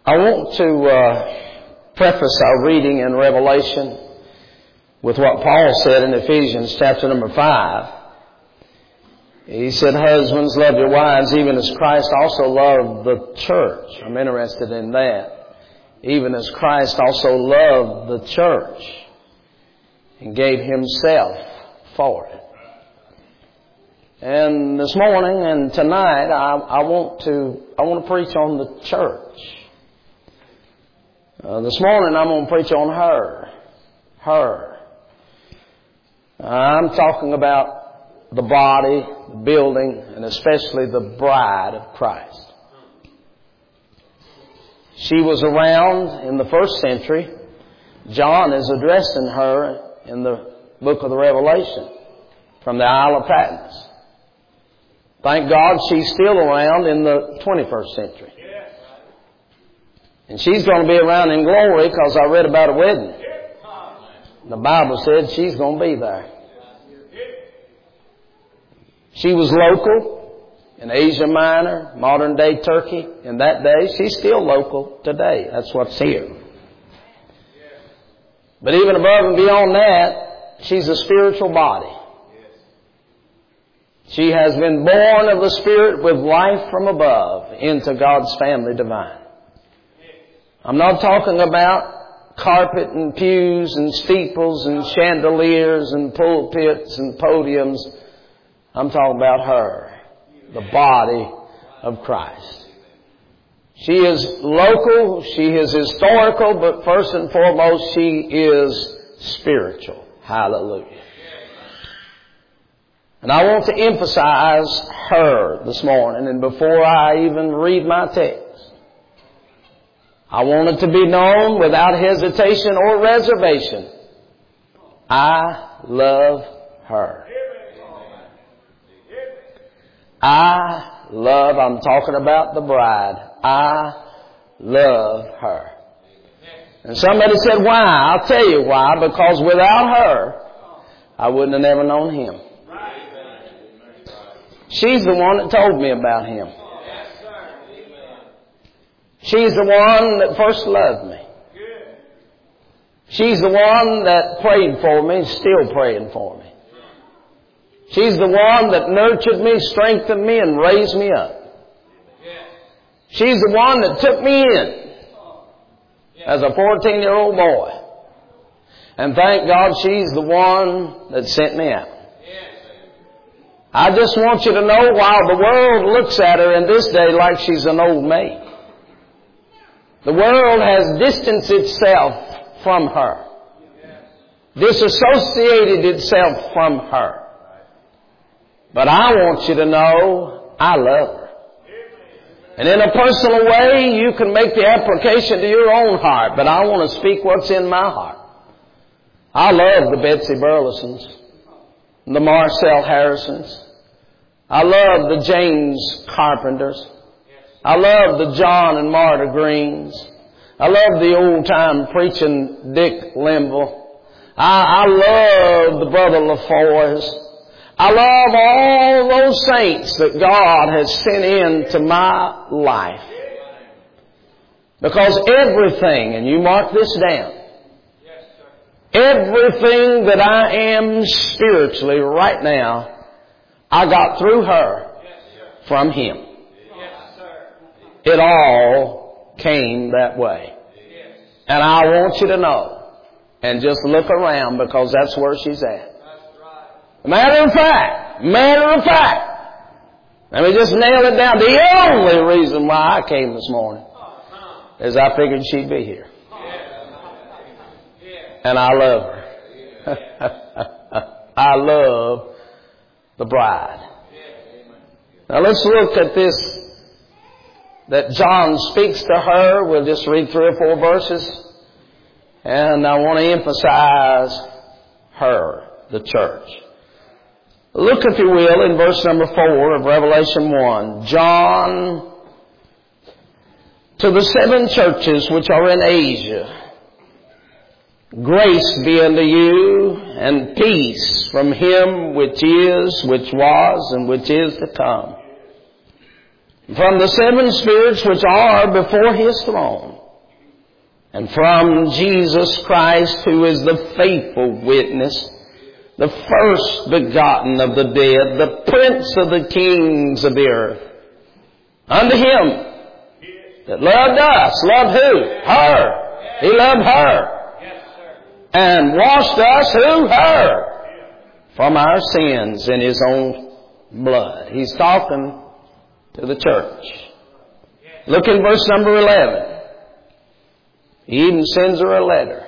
I want to preface our reading in Revelation with what Paul said in Ephesians chapter number 5. He said, "Husbands, love your wives, even as Christ also loved the church." I'm interested in that. Even as Christ also loved the church and gave himself for it. And this morning and tonight, I want to preach on the church. This morning I'm going to preach on her. I'm talking about the body, the building, and especially the bride of Christ. She was around in the first century. John is addressing her in the book of the Revelation from the Isle of Patmos. Thank God she's still around in the 21st century. And she's going to be around in glory because I read about a wedding. The Bible said she's going to be there. She was local in Asia Minor, modern day Turkey. In that day, she's still local today. That's what's here. But even above and beyond that, she's a spiritual body. She has been born of the Spirit with life from above into God's family divine. I'm not talking about carpet and pews and steeples and chandeliers and pulpits and podiums. I'm talking about her, the body of Christ. She is local, she is historical, but first and foremost, she is spiritual. Hallelujah. And I want to emphasize her this morning, and before I even read my text, I want it to be known without hesitation or reservation. I love her. I'm talking about the bride. I love her. And somebody said, why? I'll tell you why. Because without her, I wouldn't have never known him. She's the one that told me about him. She's the one that first loved me. She's the one that prayed for me, still praying for me. She's the one that nurtured me, strengthened me, and raised me up. She's the one that took me in as a 14-year-old boy. And thank God she's the one that sent me out. I just want you to know, while the world looks at her in this day like she's an old maid, the world has distanced itself from her, disassociated itself from her. But I want you to know, I love her. And in a personal way, you can make the application to your own heart, but I want to speak what's in my heart. I love the Betsy Burlesons, the Marcel Harrisons. I love the James Carpenters. I love the John and Martha Greens. I love the old-time preaching Dick Limble. I love the Brother LaFoys. I love all those saints that God has sent into my life. Because everything, and you mark this down, everything that I am spiritually right now, I got through her from him. It all came that way. And I want you to know, and just look around, because that's where she's at. Matter of fact, let me just nail it down. The only reason why I came this morning is I figured she'd be here. And I love her. I love the bride. Now let's look at this that John speaks to her. We'll just read 3 or 4 verses. And I want to emphasize her, the church. Look, if you will, in verse number 4 of Revelation 1. John, to the 7 churches which are in Asia, grace be unto you, and peace from him which is, which was, and which is to come, from the seven spirits which are before His throne, and from Jesus Christ, who is the faithful witness, the first begotten of the dead, the Prince of the kings of the earth, unto Him that loved us. Loved who? Her. He loved her. And washed us, who? Her. From our sins in His own blood. He's talking to the church. Look in verse number 11. He even sends her a letter.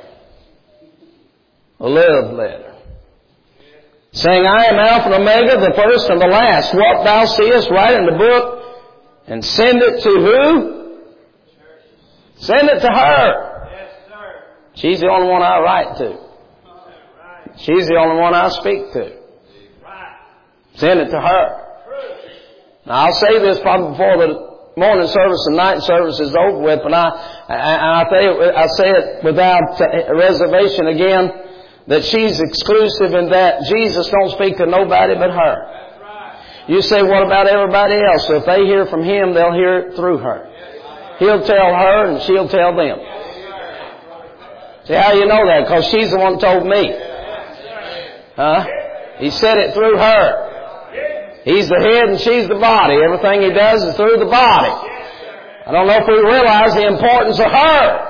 A love letter. Saying, I am Alpha and Omega, the first and the last. What thou seest, write in the book and send it to who? Send it to her. Yes, sir. She's the only one I write to. She's the only one I speak to. Send it to her. Now I'll say this probably before the morning service and night service is over with, but I say it without reservation again, that she's exclusive in that Jesus don't speak to nobody but her. You say, what about everybody else? So if they hear from Him, they'll hear it through her. He'll tell her and she'll tell them. See how you know that? Because she's the one who told me. Huh? He said it through her. He's the head and she's the body. Everything He does is through the body. I don't know if we realize the importance of her.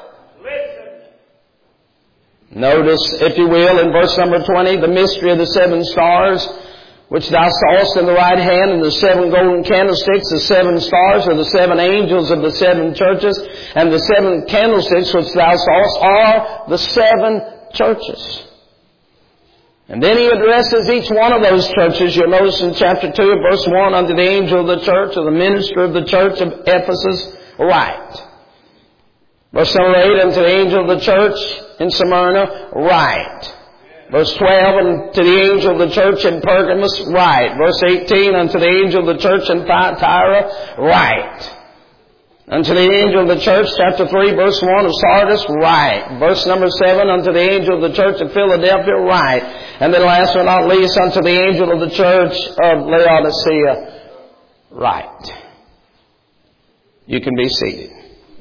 Notice, if you will, in verse number 20, the mystery of the seven stars, which thou sawest in the right hand, and the seven golden candlesticks. The seven stars are the seven angels of the seven churches, and the seven candlesticks which thou sawest are the seven churches. And then He addresses each one of those churches. You'll notice in chapter 2, verse 1, unto the angel of the church, or the minister of the church of Ephesus, write. Verse number 8, unto the angel of the church in Smyrna, write. Verse 12, unto the angel of the church in Pergamos, write. Verse 18, unto the angel of the church in Thyatira, write. Unto the angel of the church, chapter 3, verse 1 of Sardis, write. Verse number 7, unto the angel of the church of Philadelphia, write. And then last but not least, unto the angel of the church of Laodicea, write. You can be seated.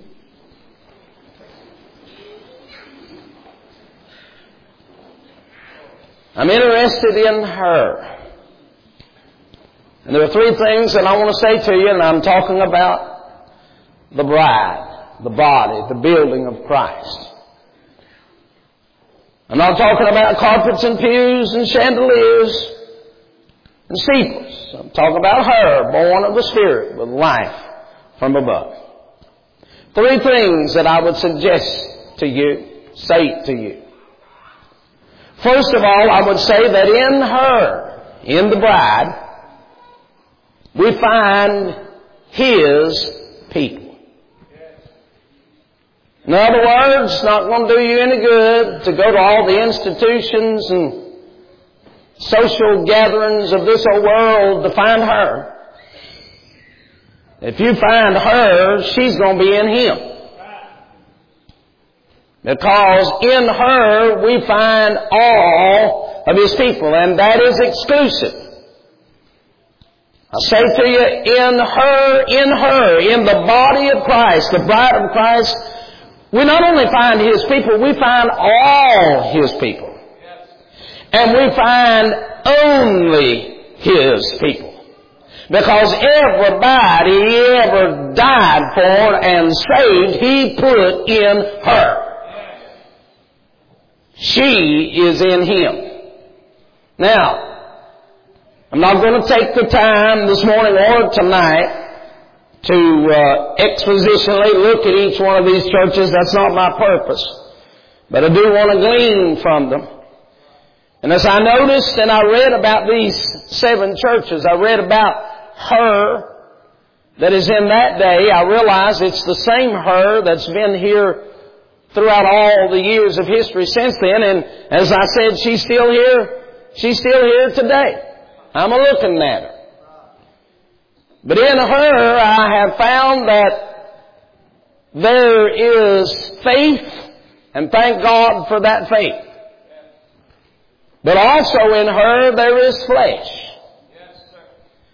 I'm interested in her. And there are three things that I want to say to you, and I'm talking about the bride, the body, the building of Christ. I'm not talking about carpets and pews and chandeliers and steeples. I'm talking about her, born of the Spirit, with life from above. Three things that I would suggest to you, say to you. First of all, I would say that in her, in the bride, we find His people. In other words, it's not going to do you any good to go to all the institutions and social gatherings of this old world to find her. If you find her, she's going to be in Him. Because in her we find all of His people, and that is exclusive. I say to you, in her, in the body of Christ, the bride of Christ, we not only find His people, we find all His people. And we find only His people. Because everybody He ever died for and saved, He put in her. She is in Him. Now, I'm not going to take the time this morning or tonight to expositionally look at each one of these churches. That's not my purpose. But I do want to glean from them. And as I noticed and I read about these seven churches, I read about her that is in that day. I realize it's the same her that's been here throughout all the years of history since then. And as I said, she's still here. She's still here today. I'm looking at her. But in her, I have found that there is faith, and thank God for that faith. But also in her, there is flesh.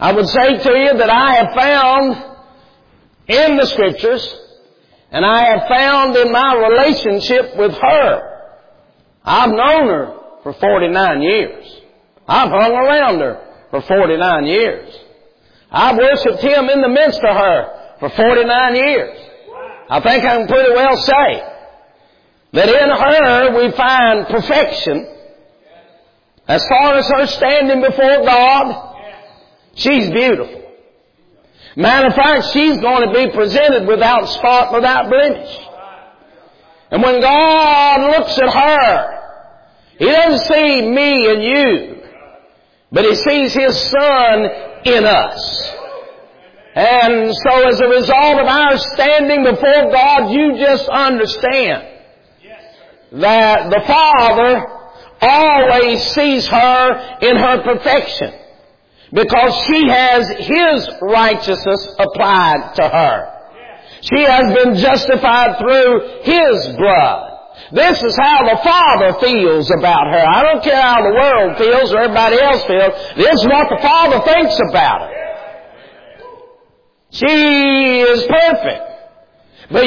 I would say to you that I have found in the Scriptures, and I have found in my relationship with her. I've known her for 49 years. I've hung around her for 49 years. I've worshiped Him in the midst of her for 49 years. I think I can pretty well say that in her we find perfection. As far as her standing before God, she's beautiful. Matter of fact, she's going to be presented without spot, without blemish. And when God looks at her, He doesn't see me and you, but He sees His Son in us. And so as a result of our standing before God, you just understand that the Father always sees her in her perfection, because she has His righteousness applied to her. She has been justified through His blood. This is how the Father feels about her. I don't care how the world feels or everybody else feels. This is what the Father thinks about her. She is perfect. But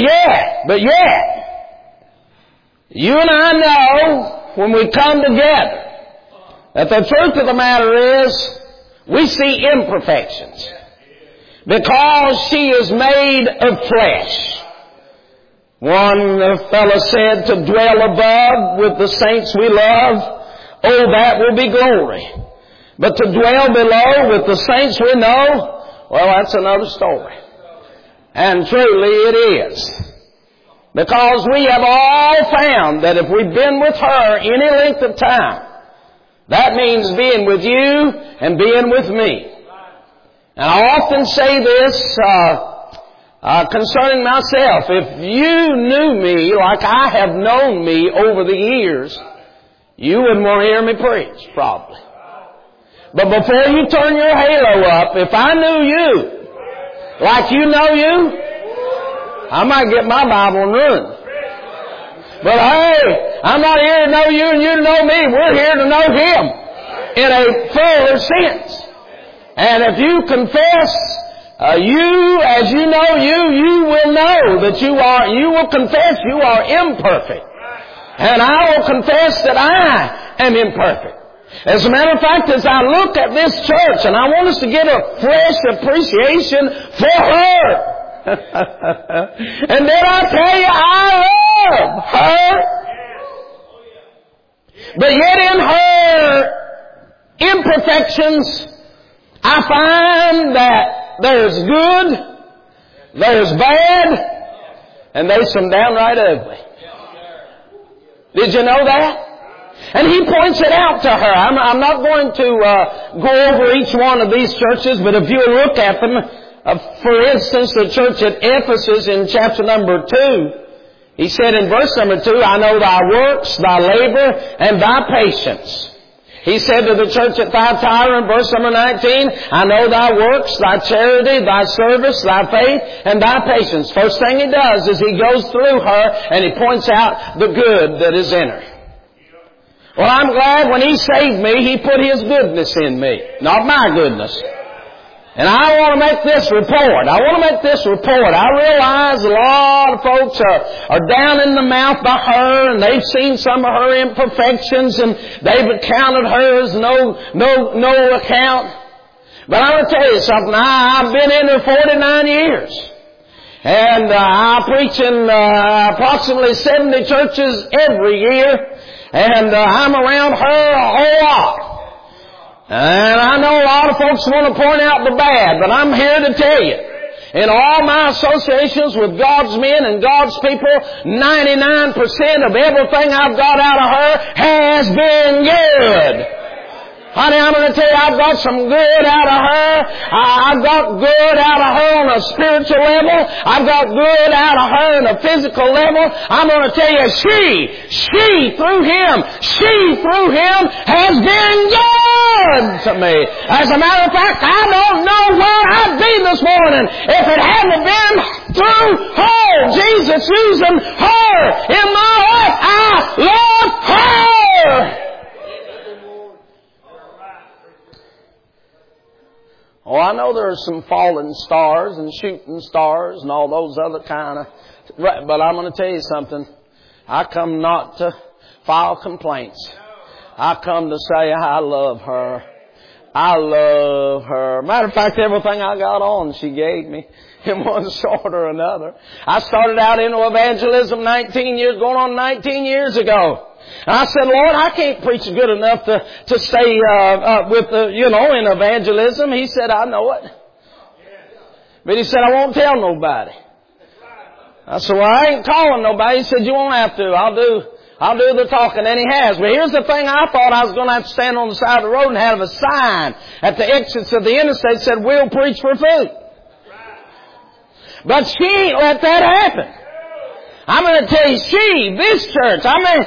yet, you and I know when we come together that the truth of the matter is we see imperfections. Because she is made of flesh. One fellow said, to dwell above with the saints we love, oh, that will be glory. But to dwell below with the saints we know, well, that's another story. And truly it is. Because we have all found that if we've been with her any length of time, that means being with you and being with me. And I often say this concerning myself. If you knew me like I have known me over the years, you wouldn't want to hear me preach, probably. But before you turn your halo up, if I knew you like you know you, I might get my Bible and run. But hey, I'm not here to know you and you to know me. We're here to know Him in a fuller sense. And if you confess you as you know you will know that you will confess you are imperfect. And I will confess that I am imperfect. As a matter of fact, as I look at this church, and I want us to get a fresh appreciation for her. And then I tell you, I love her. But yet in her imperfections, I find that there's good, there's bad, and there's some downright ugly. Did you know that? And he points it out to her. I'm not going to go over each one of these churches, but if you look at them, for instance, the church at Ephesus in chapter number 2, he said in verse number 2, I know thy works, thy labor, and thy patience. He said to the church at Thyatira in verse number 19, I know thy works, thy charity, thy service, thy faith, and thy patience. First thing he does is he goes through her and he points out the good that is in her. Well, I'm glad when He saved me, He put His goodness in me, not my goodness. And I want to make this report. I realize a lot of folks are down in the mouth by her, and they've seen some of her imperfections, and they've accounted her as no account. But I want to tell you something. I've been in her 49 years. And I preach in approximately 70 churches every year. And I'm around her a whole lot. And I know a lot of folks want to point out the bad, but I'm here to tell you, in all my associations with God's men and God's people, 99% of everything I've got out of her has been good. Honey, I'm going to tell you, I've got some good out of her. I've got good out of her on a spiritual level. I've got good out of her on a physical level. I'm going to tell you, she through him has been good to me. As a matter of fact, I don't know where I'd be this morning if it hadn't been through her. Jesus using her in my life. I love her. Oh, I know there are some falling stars and shooting stars and all those other kind of... But I'm going to tell you something. I come not to file complaints. I come to say I love her. I love her. Matter of fact, everything I got on she gave me in one sort or another. I started out into evangelism going on 19 years ago. And I said, Lord, I can't preach good enough to stay in evangelism. He said, I know it. But he said, I won't tell nobody. I said, well, I ain't calling nobody. He said, you won't have to. I'll do the talking. And he has. But here's the thing. I thought I was going to have to stand on the side of the road and have a sign at the exits of the interstate that said, we'll preach for food. But she ain't let that happen. I'm going to tell you, this church,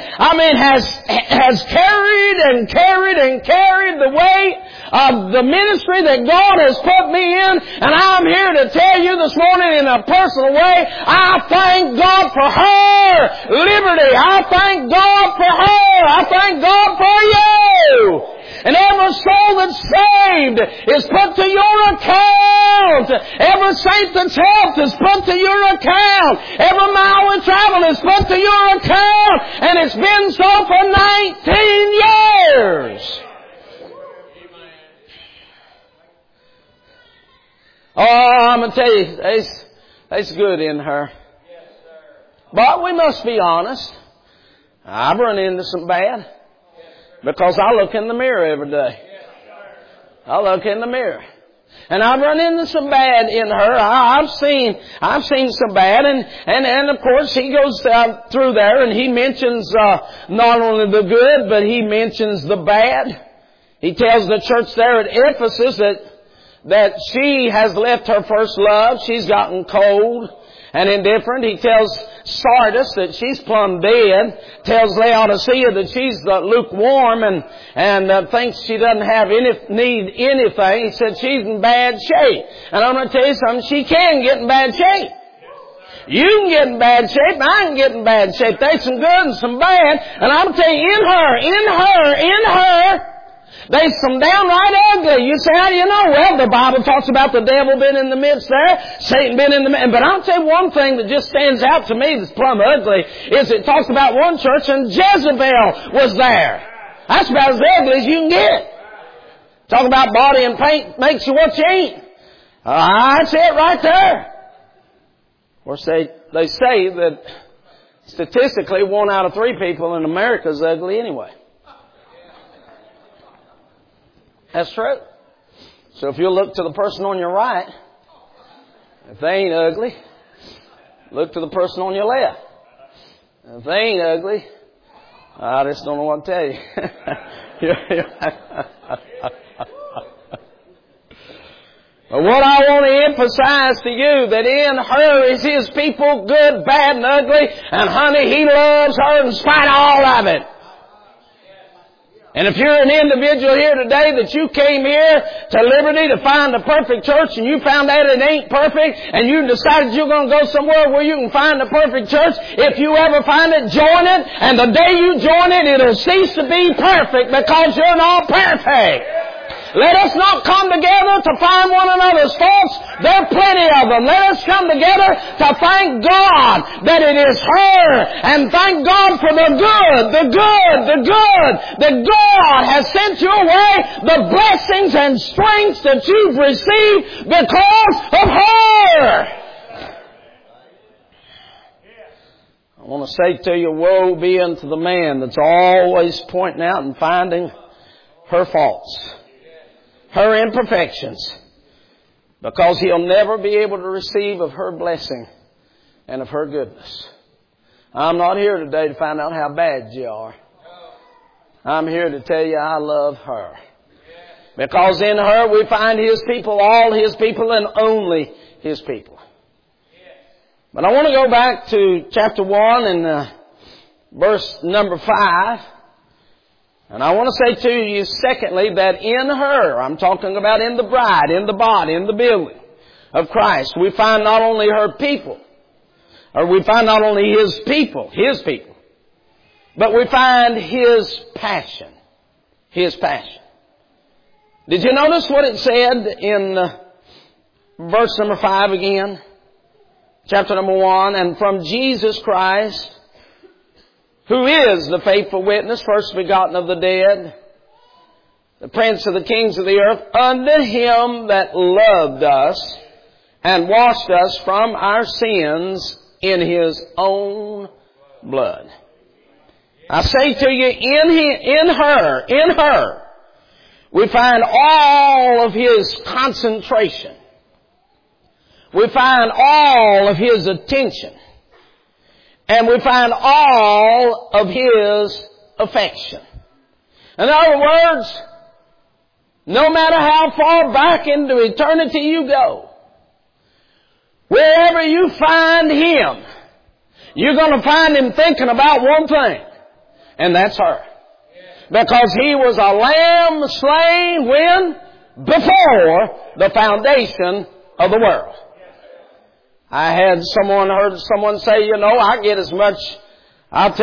has carried the weight of the ministry that God has put me in. And I'm here to tell you this morning in a personal way, I thank God for her liberty. I thank God for her. I thank God for you. And every soul that's saved is put to your account. Every saint that's helped is put to your account. Every mile we travel is put to your account. And it's been so for 19 years. Oh, I'm going to tell you, there's good in her. But we must be honest. I've run into some bad. Because I look in the mirror every day. I look in the mirror. And I've run into some bad in her. I've seen some bad. And of course he goes through there and he mentions not only the good, but he mentions the bad. He tells the church there at Ephesus that she has left her first love. She's gotten cold and indifferent. He tells Sardis that she's plumb dead. Tells Laodicea that she's lukewarm and thinks she doesn't have need anything. He said she's in bad shape. And I'm going to tell you something, she can get in bad shape. You can get in bad shape, and I can get in bad shape. There's some good and some bad. And I'm going to tell you, in her, there's some downright ugly. You say, how do you know? Well, the Bible talks about the devil being in the midst there, Satan being in the midst. But I'll tell you one thing that just stands out to me that's plumb ugly, is it talks about one church and Jezebel was there. That's about as ugly as you can get. Talk about body and paint makes you what you ain't. That's it right there. Of course, they say that statistically 1 out of 3 people in America is ugly anyway. That's true. So if you look to the person on your right, if they ain't ugly, look to the person on your left. If they ain't ugly, I just don't know what to tell you. But what I want to emphasize to you, that in her is His people, good, bad, and ugly, and honey, He loves her in spite of all of it. And if you're an individual here today that you came here to Liberty to find a perfect church and you found out it ain't perfect and you decided you're going to go somewhere where you can find a perfect church, if you ever find it, join it. And the day you join it, it'll cease to be perfect because you're not perfect. Let us not come together to find one another's faults. There are plenty of them. Let us come together to thank God that it is her, and thank God for the good that God has sent your way, the blessings and strengths that you've received because of her. I want to say to you, woe be unto the man that's always pointing out and finding her faults, her imperfections, because he'll never be able to receive of her blessing and of her goodness. I'm not here today to find out how bad you are. I'm here to tell you I love her. Because in her we find His people, all His people, and only His people. But I want to go back to chapter 1 and verse number 5. And I want to say to you, secondly, that in her, I'm talking about in the bride, in the body, in the building of Christ, we find not only her people, or we find not only His people, but we find His passion. His passion. Did you notice what it said in verse number 5 again. Chapter number 1. And from Jesus Christ, who is the faithful witness, first begotten of the dead, the Prince of the kings of the earth, unto Him that loved us and washed us from our sins in His own blood. I say to you, in her, we find all of His concentration. We find all of His attention. And we find all of His affection. In other words, no matter how far back into eternity you go, wherever you find Him, you're going to find Him thinking about one thing, and that's her. Because He was a lamb slain when? Before the foundation of the world. I heard someone say, I get as much out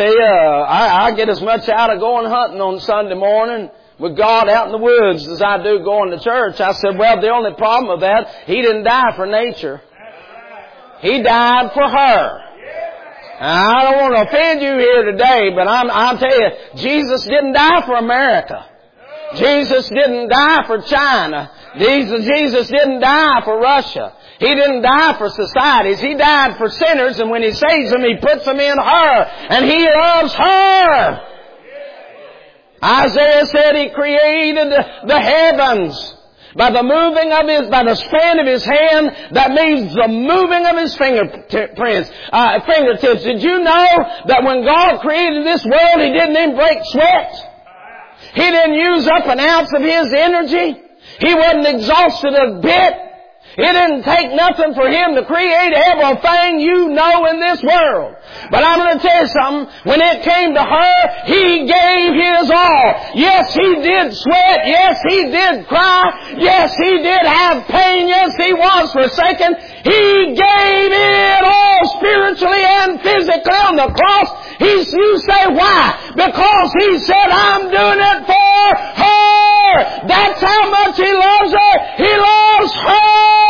of going hunting on Sunday morning with God out in the woods as I do going to church. I said, well, the only problem with that, He didn't die for nature. He died for her. Now, I don't want to offend you here today, but I'll tell you, Jesus didn't die for America. Jesus didn't die for China. Jesus didn't die for Russia. He didn't die for societies. He died for sinners, and when He saves them, He puts them in her. And He loves her. Isaiah said He created the heavens by the span of His hand. That means the moving of His fingertips. Did you know that when God created this world, He didn't even break sweat? He didn't use up an ounce of His energy. He wasn't exhausted a bit. It didn't take nothing for Him to create everything you know in this world. But I'm going to tell you something. When it came to her, He gave His all. Yes, He did sweat. Yes, He did cry. Yes, He did have pain. Yes, He was forsaken. He gave it all spiritually and physically on the cross. You say, why? Because He said, I'm doing it for her. That's how much He loves her. He loves her.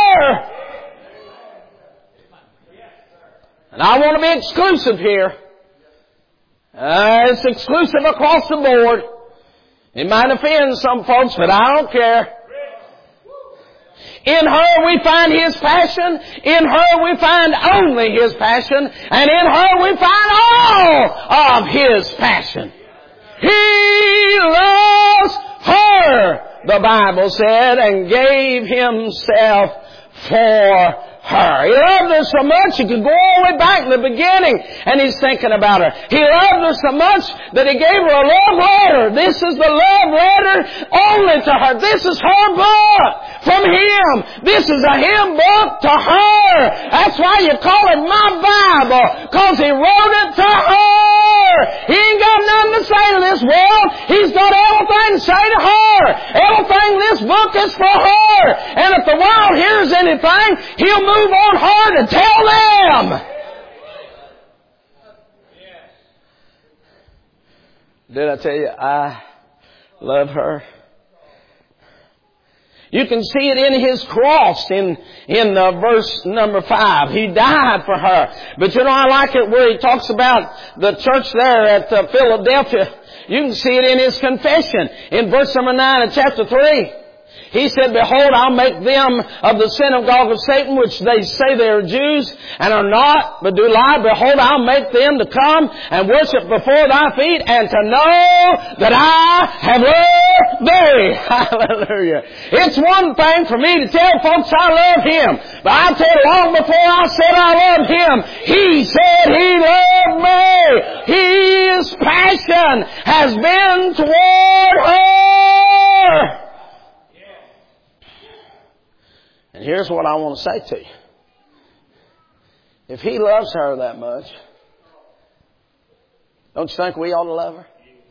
And I want to be exclusive here. It's exclusive across the board. It might offend some folks, but I don't care. In her we find His passion. In her we find only His passion. And in her we find all of His passion. He loves her, the Bible said, and gave Himself for her. He loved her so much, you could go all the way back to the beginning, and He's thinking about her. He loved her so much that He gave her a love letter. This is the love letter only to her. This is her book from Him. This is a hymn book to her. That's why you call it my Bible, because He wrote it to her. He ain't got nothing to say to this world. He's got everything to say to her. Everything this book is for her. And if the world hears anything, He'll move on her to tell them. Did I tell you I love her? You can see it in His cross in verse number 5. He died for her. But I like it where He talks about the church there at Philadelphia. You can see it in His confession in verse number 9 of chapter 3. He said, behold, I'll make them of the synagogue of Satan, which they say they are Jews, and are not, but do lie. Behold, I'll make them to come and worship before thy feet, and to know that I have loved thee. Hallelujah. It's one thing for me to tell folks I love Him, but I tell you, long before I said I love Him, He said He loved me. His passion has been toward her. And here's what I want to say to you. If He loves her that much, don't you think we ought to love her?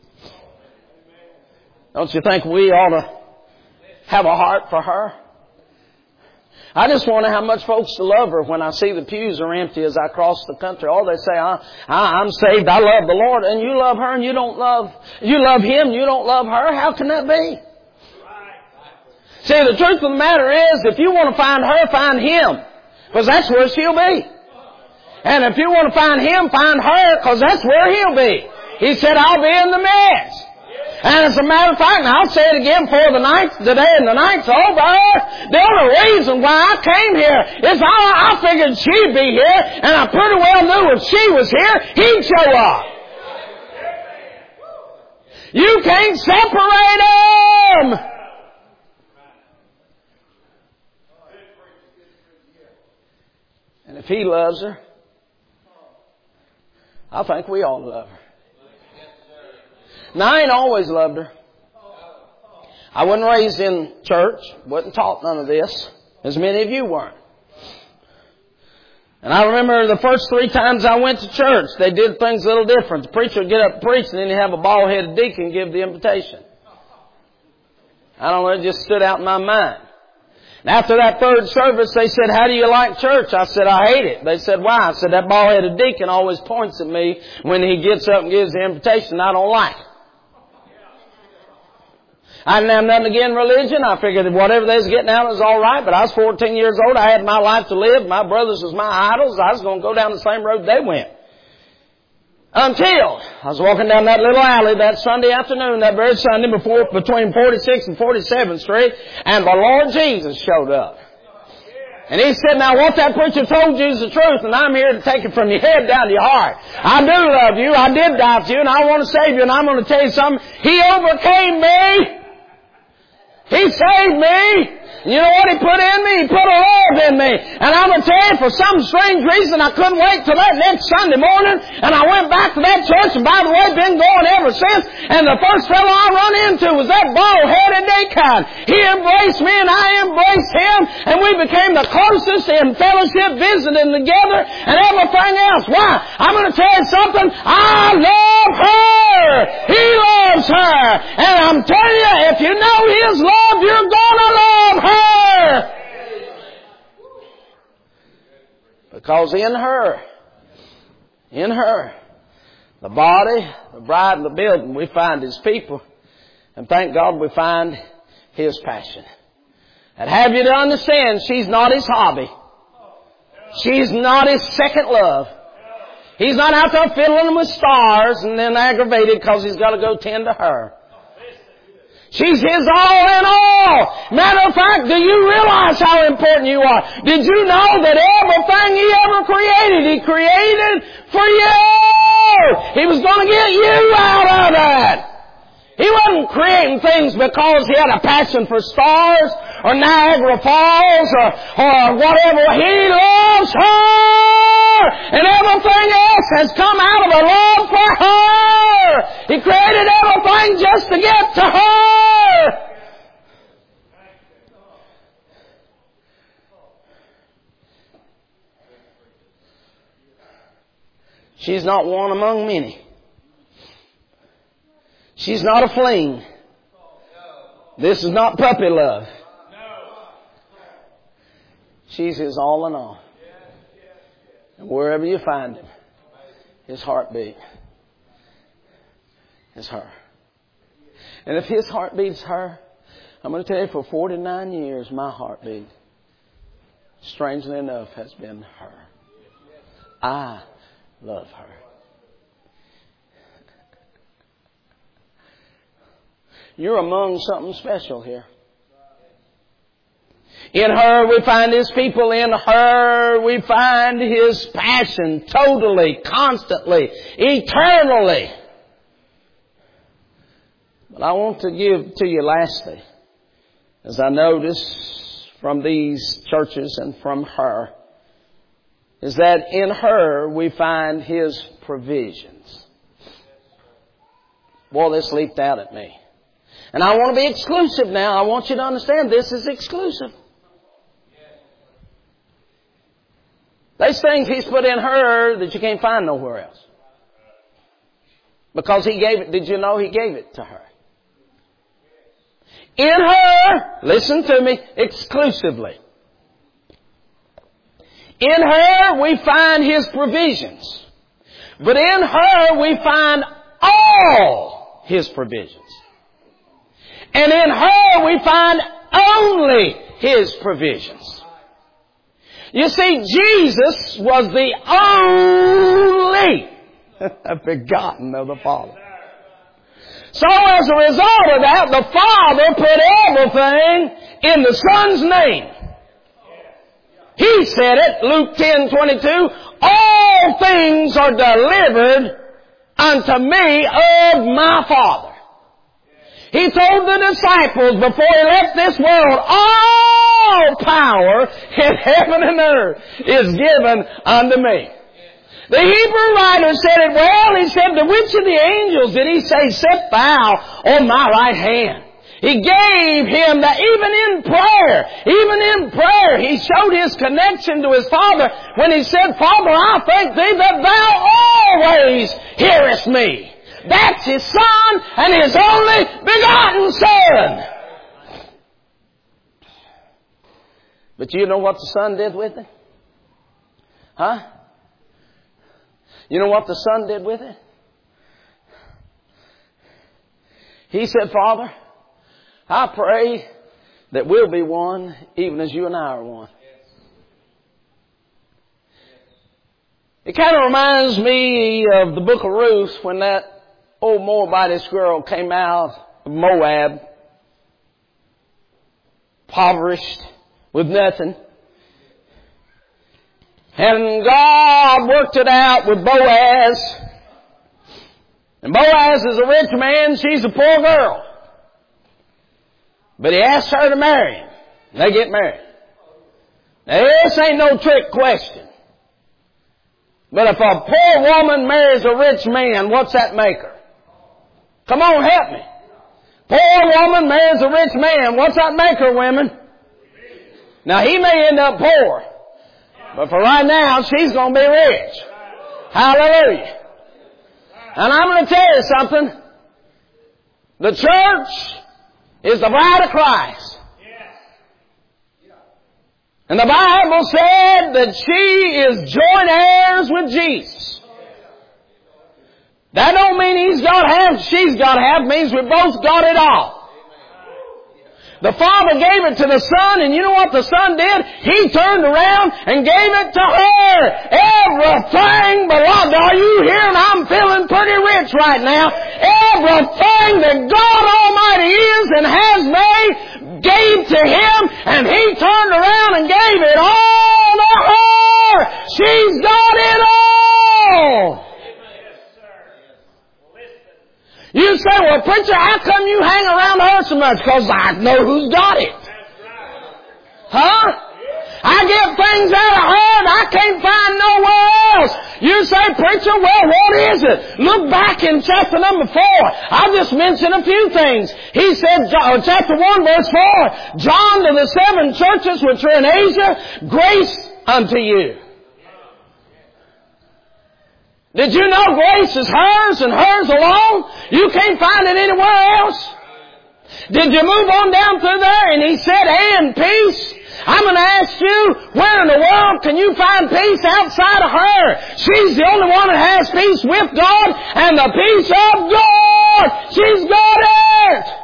Don't you think we ought to have a heart for her? I just wonder how much folks love her when I see the pews are empty as I cross the country. All they say, I'm saved, I love the Lord, and you love her and you love Him, you don't love her. How can that be? See, the truth of the matter is, if you want to find her, find him. Because that's where she'll be. And if you want to find him, find her, because that's where he'll be. He said, I'll be in the midst. And as a matter of fact, and I'll say it again before the night's today and the night's over, the only reason why I came here is I figured she'd be here, and I pretty well knew if she was here, he'd show up. You can't separate them. And if he loves her, I think we all love her. Now, I ain't always loved her. I wasn't raised in church, wasn't taught none of this, as many of you weren't. And I remember the first 3 times I went to church, they did things a little different. The preacher would get up and preach, and then he'd have a bald-headed deacon give the invitation. I don't know, it just stood out in my mind. And after that third service, they said, how do you like church? I said, I hate it. They said, why? I said, that bald-headed deacon always points at me when he gets up and gives the invitation. I don't like it. I didn't have nothing against religion. I figured that whatever they was getting out was all right. But I was 14 years old. I had my life to live. My brothers was my idols. I was going to go down the same road they went. Until I was walking down that little alley that Sunday afternoon, that very Sunday between 46th and 47th Street, and the Lord Jesus showed up. And he said, now what that preacher told you is the truth, and I'm here to take it from your head down to your heart. I do love you. I did die for you, and I want to save you, and I'm going to tell you something. He overcame me. He saved me. You know what He put in me? He put a love in me. And I'm going to tell you, for some strange reason, I couldn't wait till that next Sunday morning. And I went back to that church, and by the way, been going ever since. And the first fellow I run into was that bald-headed deacon. He embraced me, and I embraced him. And we became the closest in fellowship, visiting together, and everything else. Why? I'm going to tell you something. I love her. He loves her. And I'm telling you, if you know His love, you're going to love her. Because in her, the body, the bride, and the building, we find His people. And thank God we find His passion. And have you to understand, she's not His hobby. She's not His second love. He's not out there fiddling with stars and then aggravated because He's got to go tend to her. She's His all in all. Matter of fact, do you realize how important you are? Did you know that everything He ever created, He created for you? He was going to get you out of it. He wasn't creating things because He had a passion for stars or Niagara Falls or whatever. He loves her. And everything else has come out of a love for her. He created everything just to get to her. She's not one among many. She's not a fling. This is not puppy love. She's His all in all. And wherever you find Him, His heartbeat is her. And if His heartbeat's her, I'm going to tell you, for 49 years, my heartbeat, strangely enough, has been her. I love her. You're among something special here. In her we find His people. In her we find His passion, totally, constantly, eternally. But I want to give to you lastly, as I notice from these churches and from her, is that in her we find His provisions. Boy, this leaped out at me. And I want to be exclusive now. I want you to understand this is exclusive. There's things He's put in her that you can't find nowhere else. Because He gave it. Did you know He gave it to her? In her, listen to me, exclusively. In her we find His provisions. But in her we find all His provisions. And in her we find only His provisions. You see, Jesus was the only begotten of the Father. So as a result of that, the Father put everything in the Son's name. He said it, Luke 10:22, all things are delivered unto me of my Father. He told the disciples before He left this world, all power in heaven and earth is given unto me. The Hebrew writer said it well. He said, to which of the angels did He say, sit thou on my right hand? He gave Him that even in prayer, He showed His connection to His Father when He said, Father, I thank Thee that Thou always hearest me. That's His Son and His only begotten Son. But you know what the Son did with it? Huh? You know what the Son did with it? He said, Father, I pray that we'll be one even as You and I are one. It kind of reminds me of the book of Ruth when that old Moabitess girl came out of Moab, impoverished, with nothing. And God worked it out with Boaz. And Boaz is a rich man, she's a poor girl. But he asked her to marry him. And they get married. Now this ain't no trick question. But if a poor woman marries a rich man, what's that make her? Come on, help me. Poor woman marries a rich man, what's that make her, women? Now he may end up poor. But for right now, she's going to be rich. Hallelujah. And I'm going to tell you something. The church is the bride of Christ. And the Bible said that she is joint heirs with Jesus. That don't mean he's got half, she's got half. It means we both got it all. The Father gave it to the Son, and you know what the Son did? He turned around and gave it to her. Everything belonged. Are you here? And I'm feeling pretty rich right now. Everything that God Almighty is and has made gave to Him, and He turned around and gave it all to her. She's got it all. You say, well, preacher, how come you hang around her so much? Because I know who's got it. Huh? I get things out of her that I can't find nowhere else. You say, preacher, well, what is it? Look back in chapter number 4. I'll just mention a few things. He said, chapter 1, verse 4, John to the 7 churches which are in Asia, grace unto you. Did you know grace is hers and hers alone? You can't find it anywhere else. Did you move on down through there and he said, and peace? I'm going to ask you, where in the world can you find peace outside of her? She's the only one that has peace with God and the peace of God. She's got it.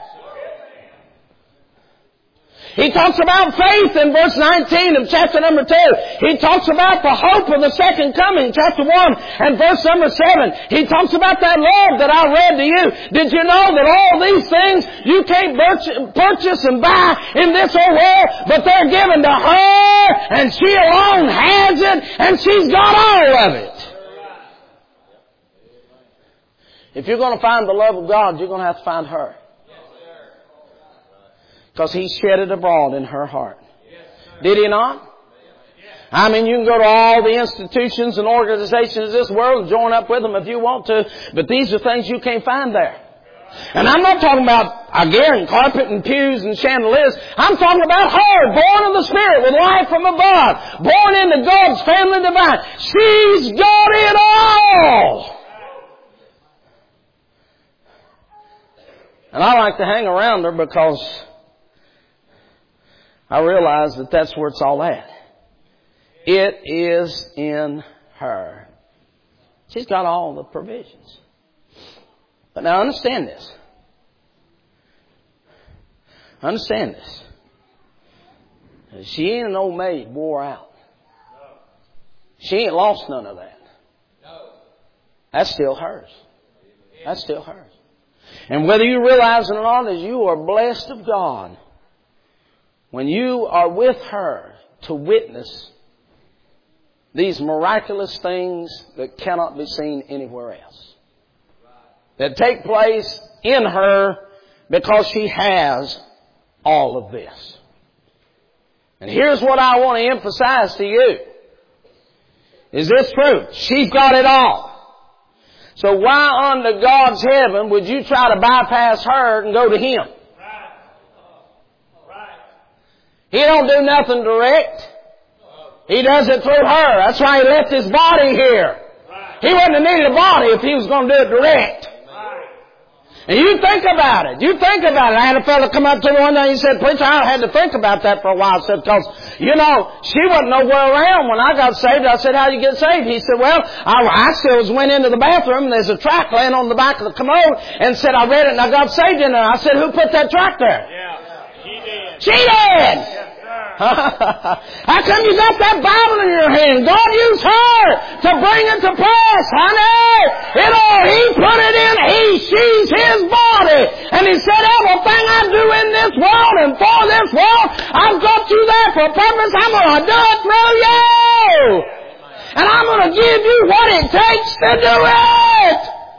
He talks about faith in verse 19 of chapter number 2. He talks about the hope of the second coming, chapter 1 and verse number 7. He talks about that love that I read to you. Did you know that all these things you can't purchase and buy in this old world, but they're given to her, and she alone has it, and she's got all of it. If you're going to find the love of God, you're going to have to find her. Because He shed it abroad in her heart. Did He not? I mean, you can go to all the institutions and organizations of this world and join up with them if you want to, but these are things you can't find there. And I'm not talking about, again, carpet and pews and chandeliers. I'm talking about her, born of the Spirit with life from above, born into God's family divine. She's got it all. And I like to hang around her because I realize that that's where it's all at. It is in her. She's got all the provisions. But now understand this. Understand this. She ain't an old maid wore out. She ain't lost none of that. That's still hers. That's still hers. And whether you realize it or not, is you are blessed of God when you are with her to witness these miraculous things that cannot be seen anywhere else. That take place in her because she has all of this. And here's what I want to emphasize to you. Is this truth? She's got it all. So why under God's heaven would you try to bypass her and go to Him? He don't do nothing direct. He does it through her. That's why He left His body here. He wouldn't have needed a body if He was going to do it direct. And you think about it. You think about it. I had a fellow come up to me one day and he said, "Preacher, I had to think about that for a while." I said, "Because, you know, she wasn't nowhere around when I got saved." I said, "How'd you get saved?" He said, "Well, I still went into the bathroom and there's a tract laying on the back of the commode and said I read it and I got saved in there." I said, "Who put that tract there?" Yeah, she did. She did! How come you got that Bible in your hand? God used her to bring it to pass, honey. He put it in. She's His body. And He said, "Everything I do in this world and for this world, I've got you there for a purpose. I'm going to do it through you. And I'm going to give you what it takes to do it."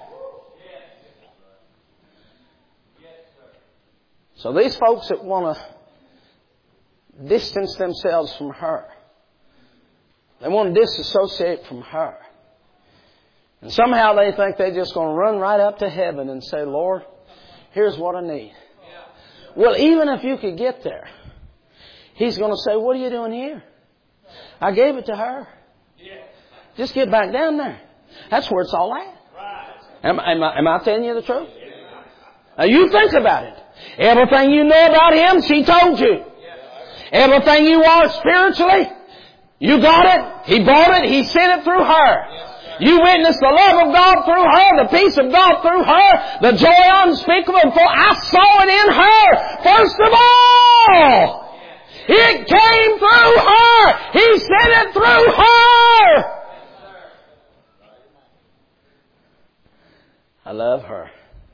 So these folks that want to distance themselves from her, they want to disassociate from her. And somehow they think they're just going to run right up to heaven and say, "Lord, here's what I need." Well, even if you could get there, He's going to say, "What are you doing here? I gave it to her. Just get back down there." That's where it's all at. Am I telling you the truth? Now you think about it. Everything you know about Him, she told you. Everything you are spiritually, you got it. He bought it. He sent it through her. You witnessed the love of God through her, the peace of God through her, the joy unspeakable. For I saw it in her. First of all, it came through her. He sent it through her. I love her.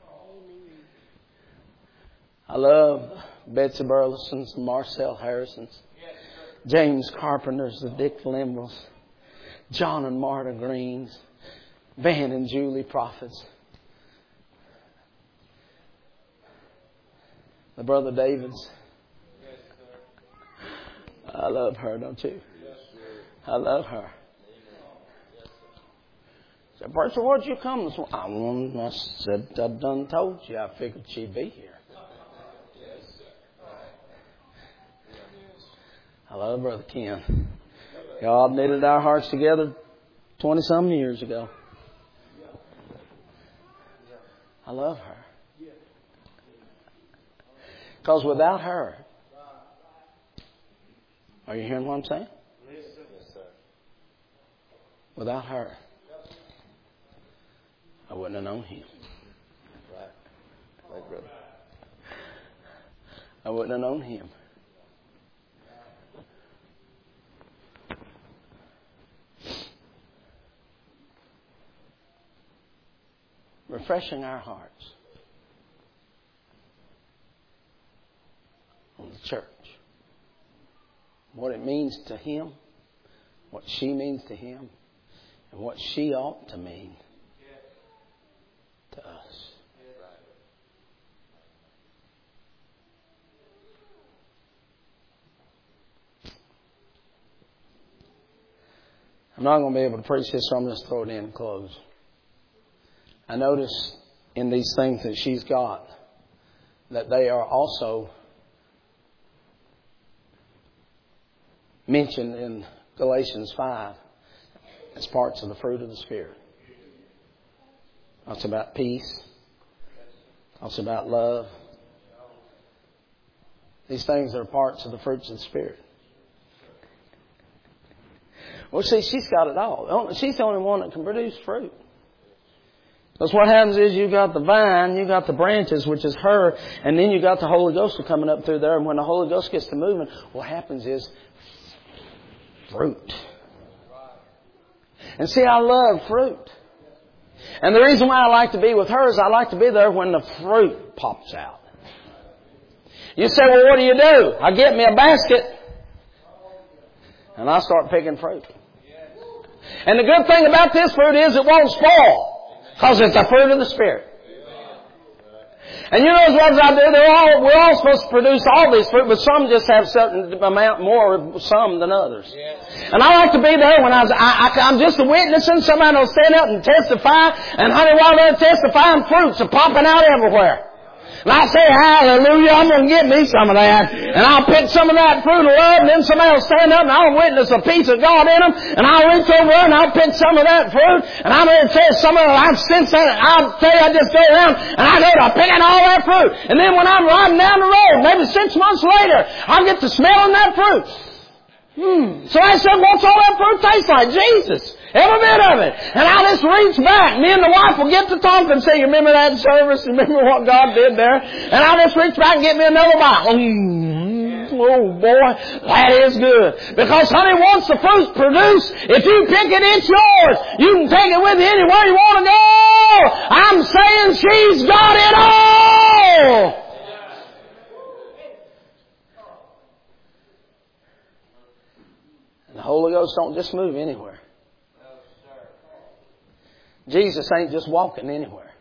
I love Betsy Burleson's, Marcel Harrison's, James Carpenter's, the Dick Limbrels, John and Marta Green's, Van and Julie Prophets, the Brother Davids. I love her, don't you? I love her. I said, "Preacher, where'd you come this morning?" I said, "I done told you. I figured she'd be here." I love Brother Ken. God knitted our hearts together 20-some years ago. I love her. Because without her, are you hearing what I'm saying? Without her, I wouldn't have known Him. Right, brother. I wouldn't have known Him. Refreshing our hearts on the church. What it means to Him, what she means to Him, and what she ought to mean to us. I'm not going to be able to preach this, so I'm just throw it in and close. I notice in these things that she's got that they are also mentioned in Galatians 5 as parts of the fruit of the Spirit. Talks about peace. Talks about love. These things are parts of the fruits of the Spirit. Well, see, she's got it all. She's the only one that can produce fruit. Because what happens is you got the vine, you got the branches, which is her, and then you got the Holy Ghost coming up through there. And when the Holy Ghost gets to moving, what happens is fruit. And see, I love fruit. And the reason why I like to be with her is I like to be there when the fruit pops out. You say, well, what do? I get me a basket and I start picking fruit. And the good thing about this fruit is it won't spoil. Because it's the fruit of the Spirit. And you know as well as I do, we're all supposed to produce all these fruit, but some just have certain amount more of some than others. And I like to be there when I'm just a witness and somebody will stand up and testify, and honey, while they're testifying, fruits are popping out everywhere. And I say, hallelujah, I'm going to get me some of that. And I'll pick some of that fruit of love, and then somebody will stand up and I'll witness a piece of God in them. And I'll reach over and I'll pick some of that fruit. And I'm going to tell you some of it, I'll tell you, I just go around and I go to picking all that fruit. And then when I'm riding down the road, maybe 6 months later, I'll get to smelling that fruit. So I said, what's all that fruit taste like? Jesus. Every bit of it. And I just reach back. Me and the wife will get to talk and say, you remember that service? Remember what God did there? And I'll just reach back and get me another bite. Oh boy, that is good. Because honey, once the fruit's produced, if you pick it, it's yours. You can take it with you anywhere you want to go. I'm saying she's got it all. And the Holy Ghost don't just move anywhere. Jesus ain't just walking anywhere.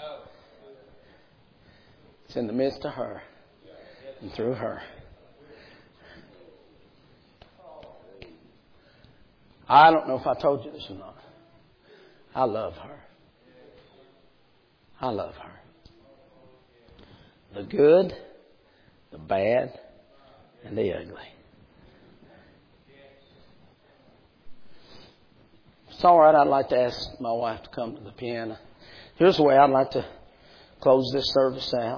It's in the midst of her and through her. I don't know if I told you this or not. I love her. I love her. The good, the bad, and the ugly. It's all right. I'd like to ask my wife to come to the piano. Here's the way I'd like to close this service out.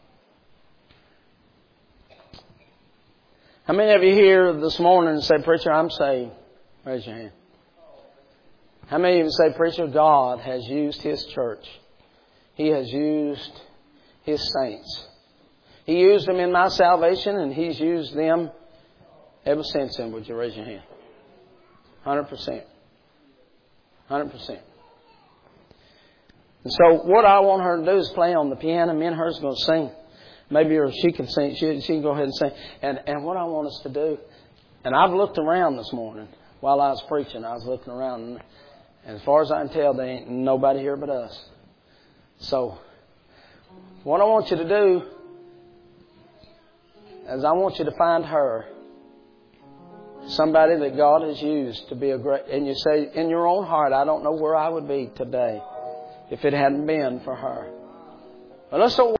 How many of you here this morning say, preacher, I'm saved? Raise your hand. How many of you say, preacher, God has used His church. He has used His saints. He used them in my salvation and He's used them ever since then. Would you raise your hand? 100%. 100%. And so what I want her to do is play on the piano. Me and her is going to sing. Maybe or she can sing. She can go ahead and sing. And what I want us to do, and I've looked around this morning while I was preaching. I was looking around, and as far as I can tell, there ain't nobody here but us. So what I want you to do is I want you to find her. Somebody that God has used to be a great... And you say, in your own heart, I don't know where I would be today if it hadn't been for her. But let's